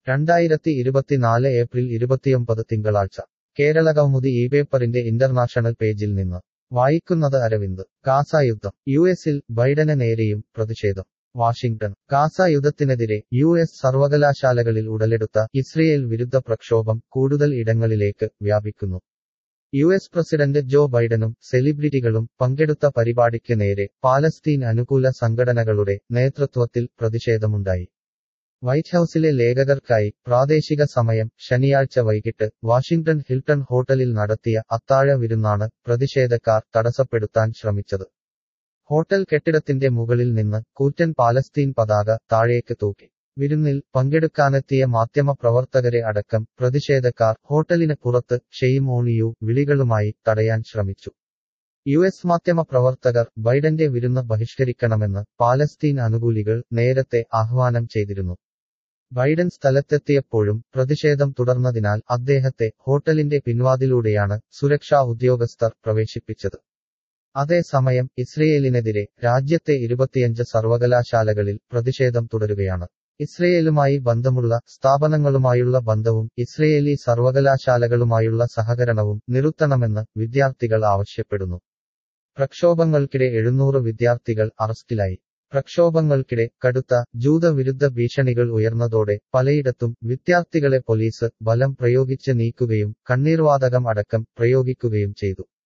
2024 April 29 തിങ്കളാഴ്ച Keralakaumudi ഇപേപ്പറിന്റെ international പേജിൽ നിന്ന് വായിക്കുന്നത് അരവിന്ദ്. ഗാസ യുദ്ധം. യുഎസിൽ ബൈഡന് നേരെയും പ്രതിഷേധം. വാഷിംഗ്ടൺ. ഗാസ യുദ്ധത്തിനെതിരെ യുഎസ് സർവകലാശാലകളിൽ ഉടലെടുത്ത ഇസ്രയേൽ വിരുദ്ധ പ്രക്ഷോഭം കൂടുതൽ ഇടങ്ങളിലേക്ക് വ്യാപിക്കുന്നു. യുഎസ് പ്രസിഡന്റ് ജോ ബൈഡനും സെലിബ്രിറ്റികളും പങ്കെടുത്ത പരിപാടിക്ക് നേരെ പാലസ്തീൻ അനുകൂല സംഘടനകളുടെ നേതൃത്വത്തിൽ പ്രതിഷേധമുണ്ടായി. വൈറ്റ് ഹൌസിലെ ലേഖകർക്കായി പ്രാദേശിക സമയം ശനിയാഴ്ച വൈകിട്ട് വാഷിംഗ്ടൺ ഹിൽട്ടൺ ഹോട്ടലിൽ നടത്തിയ അത്താഴ വിരുന്നാണ് പ്രതിഷേധക്കാർ തടസ്സപ്പെടുത്താൻ ശ്രമിച്ചത്. ഹോട്ടൽ കെട്ടിടത്തിന്റെ മുകളിൽ നിന്ന് കൂറ്റൻ പാലസ്തീൻ പതാക താഴേക്ക് തൂക്കി. വിരുന്നിൽ പങ്കെടുക്കാനെത്തിയ മാധ്യമപ്രവർത്തകരെ അടക്കം പ്രതിഷേധക്കാർ ഹോട്ടലിന് പുറത്ത് ഷെയിം ഓൺ യു വിളികളുമായി തടയാൻ ശ്രമിച്ചു. യുഎസ് മാധ്യമപ്രവർത്തകർ ബൈഡന്റെ വിരുന്ന് ബഹിഷ്കരിക്കണമെന്ന് പാലസ്തീൻ അനുകൂലികൾ നേരത്തെ ആഹ്വാനം ചെയ്തിരുന്നു. ബൈഡൻ സ്ഥലത്തെത്തിയപ്പോഴും പ്രതിഷേധം തുടർന്നതിനാൽ അദ്ദേഹത്തെ ഹോട്ടലിന്റെ പിൻവാതിലൂടെയാണ് സുരക്ഷാ ഉദ്യോഗസ്ഥർ പ്രവേശിപ്പിച്ചത്. അതേസമയം ഇസ്രയേലിനെതിരെ രാജ്യത്തെ 25 സർവകലാശാലകളിൽ പ്രതിഷേധം തുടരുകയാണ്. ഇസ്രയേലുമായി ബന്ധമുള്ള സ്ഥാപനങ്ങളുമായുള്ള ബന്ധവും ഇസ്രയേലി സർവകലാശാലകളുമായുള്ള സഹകരണവും നിർത്തണമെന്ന് വിദ്യാർത്ഥികൾ ആവശ്യപ്പെടുന്നു. പ്രക്ഷോഭങ്ങൾക്കിടെ 700 വിദ്യാർത്ഥികൾ അറസ്റ്റിലായി. പ്രക്ഷോഭങ്ങൾക്കിടെ കടുത്ത ജൂതവിരുദ്ധ ഭീഷണികൾ ഉയർന്നതോടെ പലയിടത്തും വിദ്യാർത്ഥികളെ പോലീസ് ബലം പ്രയോഗിച്ച് നീക്കുകയും കണ്ണീർവാതകം അടക്കം പ്രയോഗിക്കുകയും ചെയ്തു.